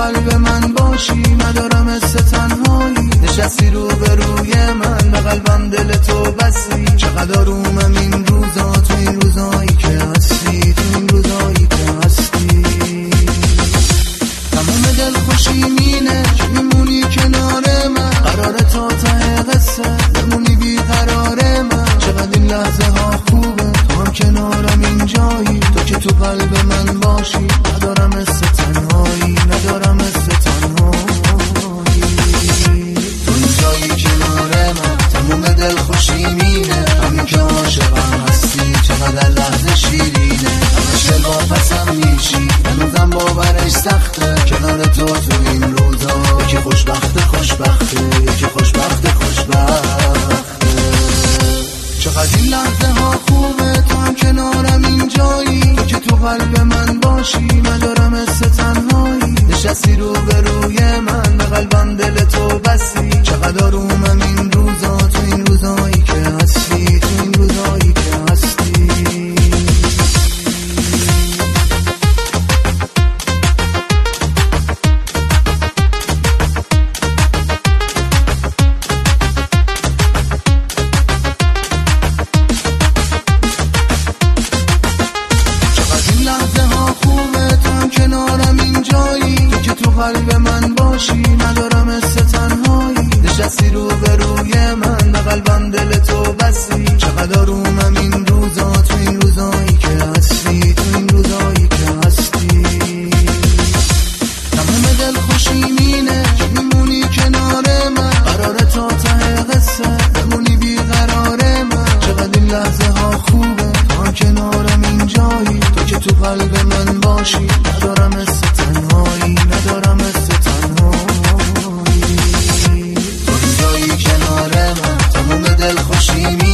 قلب من باشی، ندارم حس تنهایی. نشستی رو به روی من، به قلبم دل تو بستی. چقدر آرومم این روزا، تو این روزایی که هستی، تو این روزایی که هستی. تمام دل خوشی مینه که میمونی کنار من، قراره تا ته قصه بمونی بی قرار من. چقدر این لحظه ها خوبه، تو هم کنارم اینجایی، تو که تو قلب من باشی. ندارم حس تنهایی، ندارم حس تنهایی. تو اینجایی کنار من، تموم دل خوشی مینه، همین که عاشقم هستی. چقدر لحظه شیرینه، همش واپسم میشی، هنوزم باورش سخته. کنار تو تو این روزا، یکی خوشبخته خوشبخته، یکی خوشبخته خوشبخته. چقدر این لحظه ها خوبه، تو هم کنارم اینجایی، تو که تو قلب من باشی. ندارم حس تنهایی. نشستی رو به روی من، به قلبم دل تو بستی. چقدر آرومم این روزا، تو این روزایی که هستی، تو این روزایی که هستی. کنارم اینجایی، تو که تو قلب من باشی. ندارم حس تنهایی. نشستی رو به روی من، به قلبم دل تو بستی. چقدر آرومم این روزا، تو این روزایی که هستی، تو این روزایی که هستی. تمام دل خوشی مینه که میمونی کنار من، قراره تا ته قصه بمونی بی قرار من. چقدر این لحظه ها خوبه، تو هم کنارم اینجایی، تو که تو قلب من باشی. ندارم حس تنهایی، ندارم حس تنهایی. تو اینجایی کنار من، تموم دل خوشی